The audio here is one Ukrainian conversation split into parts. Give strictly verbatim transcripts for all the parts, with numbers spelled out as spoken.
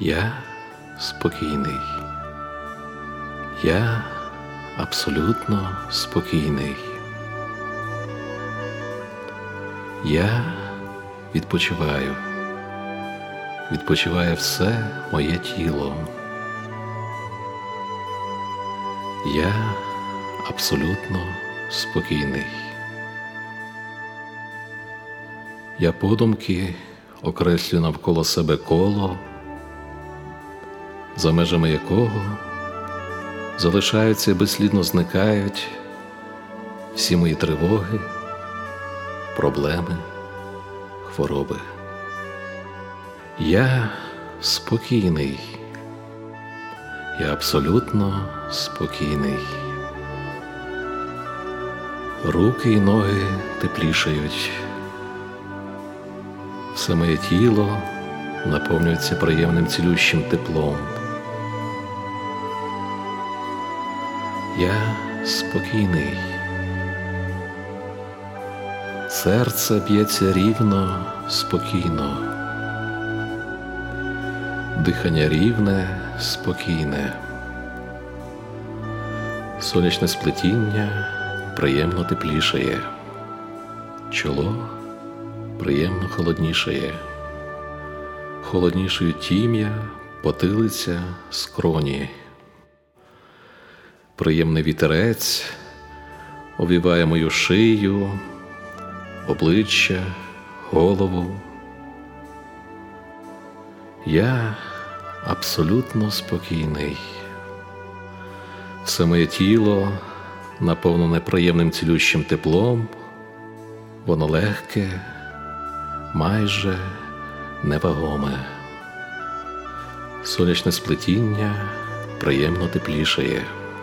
Я спокійний. Я абсолютно спокійний. Я відпочиваю. Відпочиває все моє тіло. Я абсолютно спокійний. Я подумки окреслю навколо себе коло, за межами якого залишаються і безслідно зникають всі мої тривоги, проблеми, хвороби. Я спокійний. Я абсолютно спокійний. Руки і ноги теплішають. Все моє тіло наповнюється приємним цілющим теплом. Я спокійний. Серце б'ється рівно, спокійно. Дихання рівне, спокійне. Сонячне сплетіння приємно теплішає. Чоло приємно холоднішає. Холоднішою тім'я, потилиця, скроні. Приємний вітерець овіває мою шию, обличчя, голову. Я абсолютно спокійний. Все моє тіло наповнене приємним цілющим теплом, воно легке, майже невагоме. Сонячне сплетіння приємно теплішає.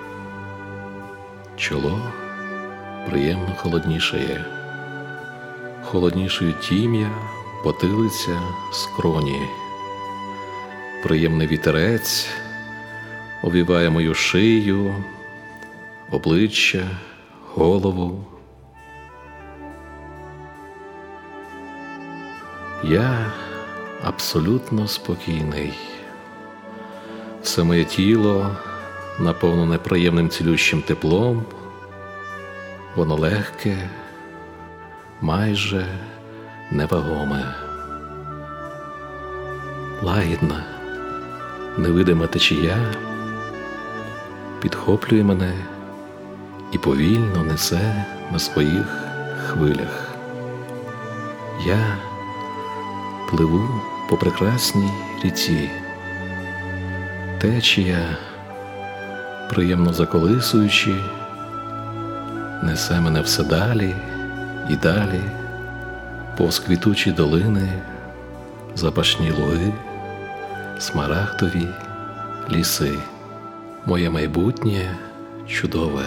Чоло приємно холоднішає. Холоднішою тім'я, потилиця, скроні. Приємний вітерець овіває мою шию, обличчя, голову. Я абсолютно спокійний. Все моє тіло наповнене приємним цілющим теплом, воно легке, майже невагоме. Лагідна, невидима течія підхоплює мене і повільно несе на своїх хвилях. Я пливу по прекрасній ріці. Течія, приємно заколисуючи, несе мене все далі і далі, повз квітучі долини, запашні луги, смарагдові ліси. Моє майбутнє чудове.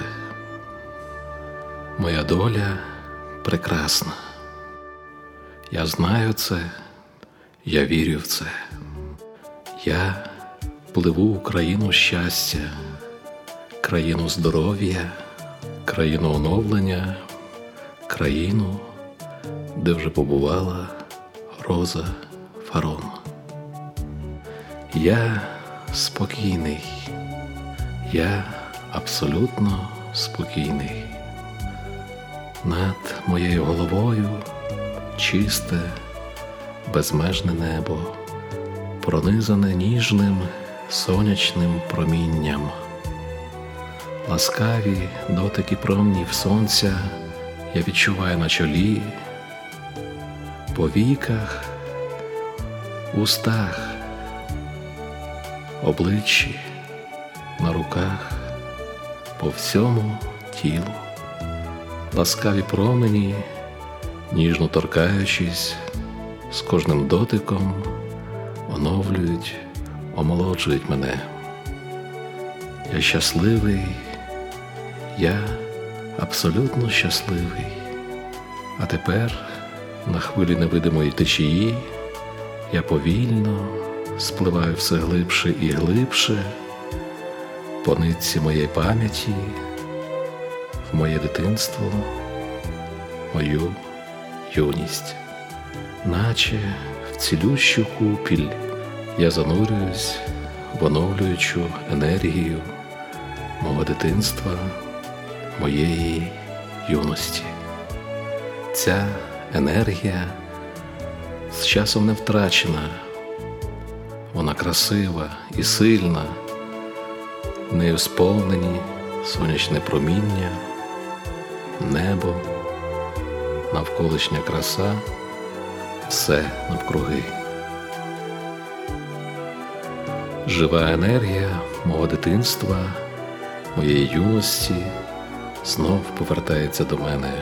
Моя доля прекрасна. Я знаю це, я вірю в це. Я пливу в країну щастя, країну здоров'я, країну оновлення, країну, де вже побувала Роза Фарон. Я спокійний. Я абсолютно спокійний. Над моєю головою чисте, безмежне небо, пронизане ніжним сонячним промінням. Ласкаві дотики промнів сонця я відчуваю на чолі, по віках, устах, обличчі, на руках, по всьому тілу. Ласкаві промені, ніжно торкаючись, з кожним дотиком оновлюють, омолоджують мене. Я щасливий, я абсолютно щасливий. А тепер, на хвилі невидимої течії, я повільно спливаю все глибше і глибше по нитці моєї пам'яті, в моє дитинство, мою юність, наче в цілющу купіль Я занурююсь в оновлюючу енергію мого дитинства, моєї юності. Ця енергія з часом не втрачена, вона красива і сильна, нею сповнені сонячне проміння, небо, навколишня краса, все навкруги. Жива енергія мого дитинства, моєї юності знов повертається до мене.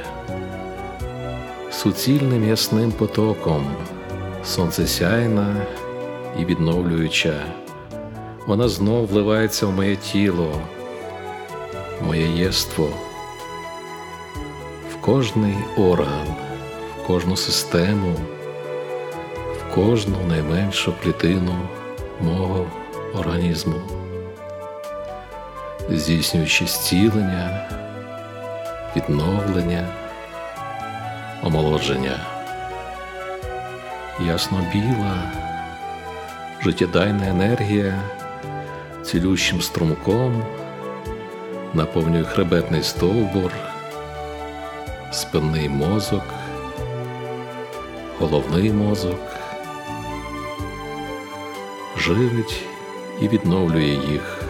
Суцільним ясним потоком, сонцесяйна і відновлююча, вона знов вливається в моє тіло, в моє єство, в кожний орган, в кожну систему, в кожну найменшу клітину мого організму, здійснюючи зцілення, відновлення, омолодження. Ясно-біла, життєдайна енергія цілющим струмком наповнює хребетний стовбур, спинний мозок, головний мозок, живить і відновлює їх.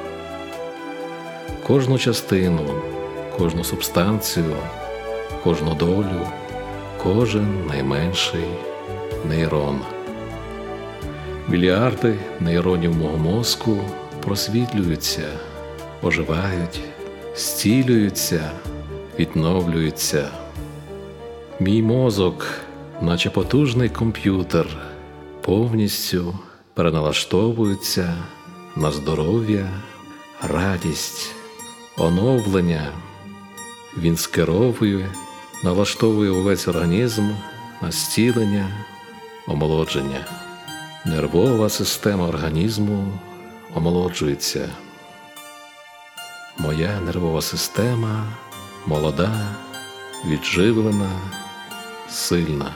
Кожну частину, кожну субстанцію, кожну долю, кожен найменший нейрон. Мільярди нейронів мого мозку просвітлюються, оживають, зцілюються, відновлюються. Мій мозок, наче потужний комп'ютер, повністю переналаштовується на здоров'я, радість, оновлення. Він скеровує, налаштовує увесь організм на зцілення, омолодження. Нервова система організму омолоджується. Моя нервова система молода, відживлена, сильна.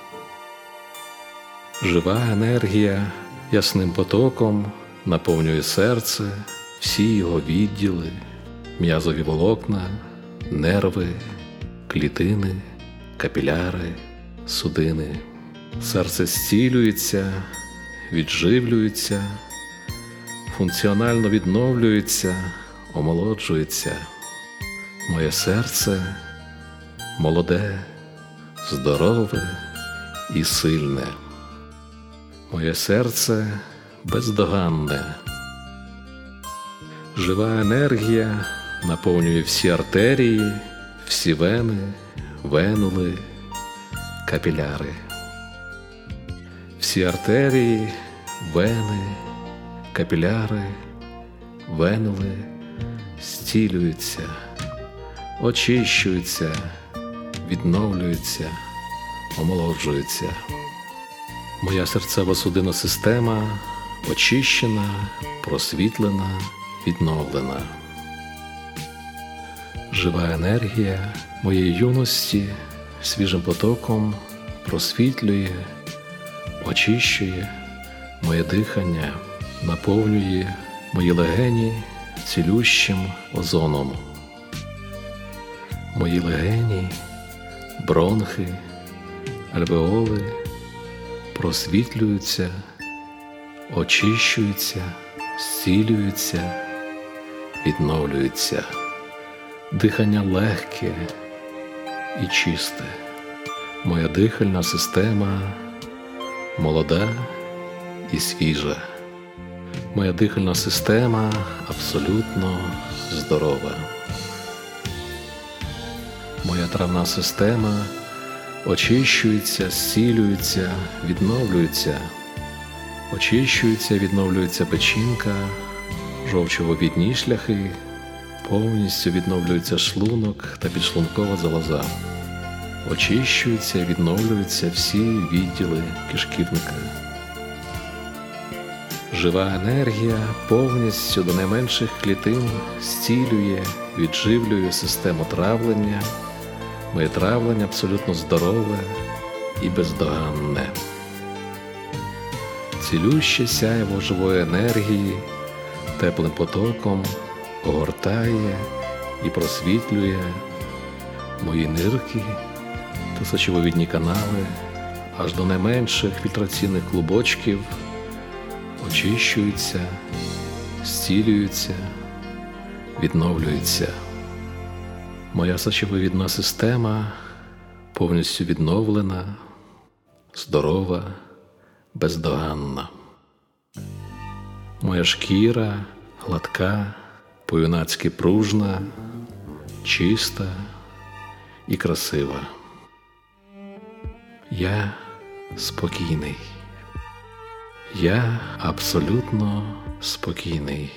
Жива енергія ясним потоком наповнює серце, всі його відділи, м'язові волокна, нерви, клітини, капіляри, судини. Серце зцілюється, відживлюється, функціонально відновлюється, омолоджується. Моє серце молоде, здорове і сильне. Моє серце бездоганне. Жива енергія наповнює всі артерії, всі вени, венули, капіляри. Всі артерії, вени, капіляри, венули зцілюються, очищуються, відновлюються, омолоджуються. Моя серцево-судинна система очищена, просвітлена, відновлена. Жива енергія моєї юності свіжим потоком просвітлює, очищує моє дихання, наповнює мої легені цілющим озоном. Мої легені, бронхи, альвеоли просвітлюються, очищуються, зцілюються, відновлюються. Дихання легке і чисте. Моя дихальна система молода і свіжа. Моя дихальна система абсолютно здорова. Моя травна система очищується, зцілюється, відновлюється. Очищується, відновлюється печінка, жовчовивідні шляхи, повністю відновлюється шлунок та підшлункова залоза. Очищуються, відновлюються всі відділи кишківника. Жива енергія повністю до найменших клітин зцілює, відживлює систему травлення. Моє травлення абсолютно здорове і бездоганне. цілюще сяйво живої енергії теплим потоком огортає і просвітлює мої нирки та сечовивідні канали аж до найменших фільтраційних клубочків, очищуються, зцілюються, відновлюються. Моя сечовивідна система повністю відновлена, здорова, бездоганна. Моя шкіра гладка, по-юнацьки пружна, чиста і красива. Я спокійний. Я абсолютно спокійний.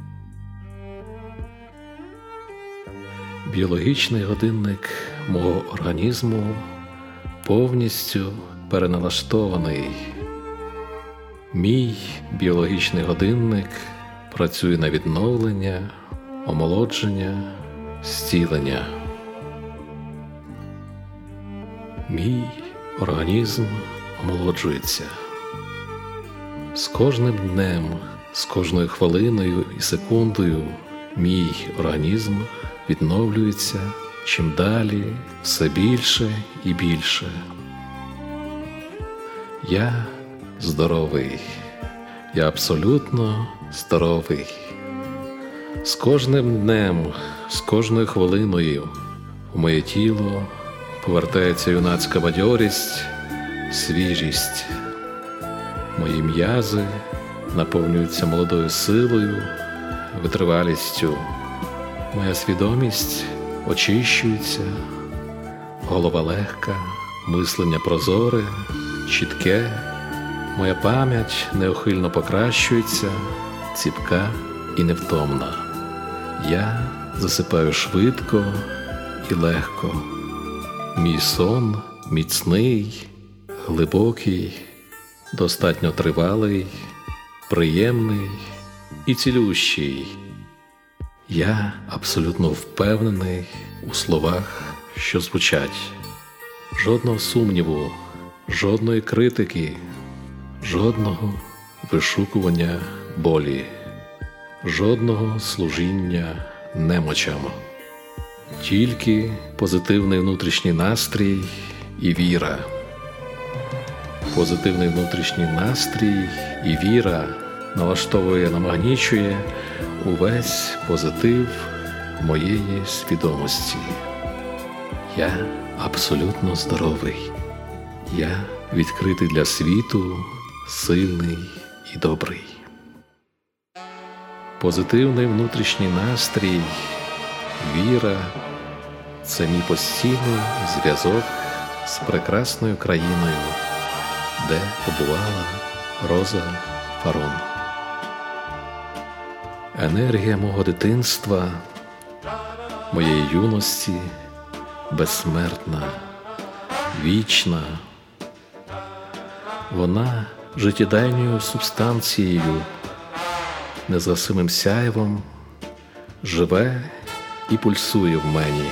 Біологічний годинник мого організму повністю переналаштований. Мій біологічний годинник працює на відновлення, омолодження, зцілення. Мій організм омолоджується. З кожним днем, з кожною хвилиною і секундою мій організм відновлюється чим далі все більше і більше. Я здоровий. Я абсолютно здоровий. З кожним днем, з кожною хвилиною у моє тіло повертається юнацька бадьорість, свіжість. Мої м'язи наповнюються молодою силою, витривалістю. Моя свідомість очищується, голова легка, мислення прозоре, чітке. Моя пам'ять неухильно покращується, ціпка і невтомна. Я засипаю швидко і легко. Мій сон міцний, глибокий, достатньо тривалий, приємний і цілющий. Я абсолютно впевнений у словах, що звучать. Жодного сумніву, жодної критики, жодного вишукування болі, жодного служіння немочам. Тільки позитивний внутрішній настрій і віра. Позитивний внутрішній настрій і віра налаштовує, намагнічує увесь позитив моєї свідомості. Я абсолютно здоровий. Я відкритий для світу, сильний і добрий. Позитивний внутрішній настрій, віра – це мій постійний зв'язок з прекрасною країною, де побувала Роза Фарон. Енергія мого дитинства, моєї юності безсмертна, вічна. Вона життєдайною субстанцією, незгасимим сяйвом живе і пульсує в мені.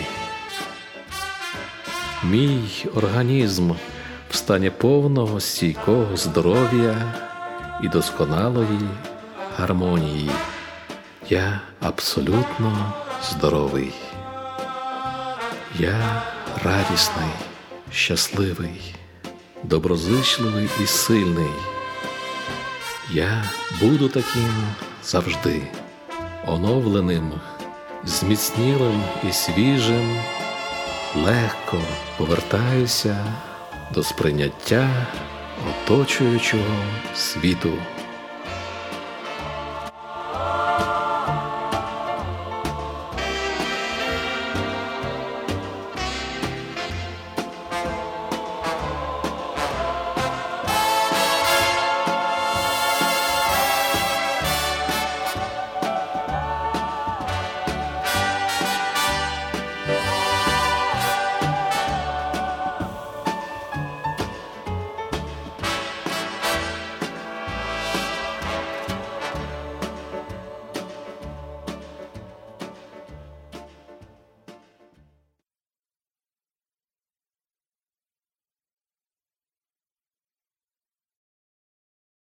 Мій організм в стані повного стійкого здоров'я і досконалої гармонії. Я абсолютно здоровий. Я радісний, щасливий, доброзичливий і сильний. Я буду таким завжди, оновленим, зміцнілим і свіжим, легко повертаюся до сприйняття оточуючого світу.